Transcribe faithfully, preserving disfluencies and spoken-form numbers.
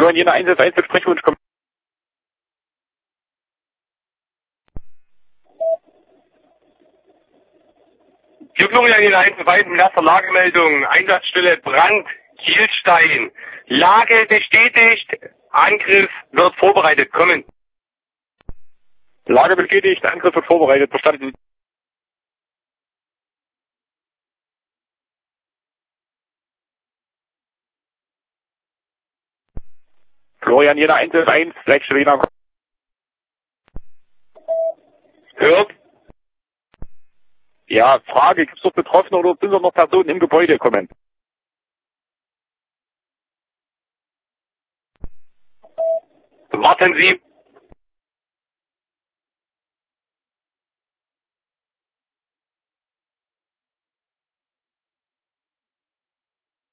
Florian Jena eins eins mit Sprechwunsch kommt. Hier Florian Jena eins eins mit erster Lagemeldung. Einsatzstelle Brand, Kielstein. Lage bestätigt. Angriff wird vorbereitet. Kommen. Lage bestätigt, Angriff wird vorbereitet. Verstanden. Florian Jena eins eins, Leitstelle Jena. Hört. Ja, Frage, gibt es dort Betroffene oder sind dort noch Personen im Gebäude? Kommen. Warten Sie.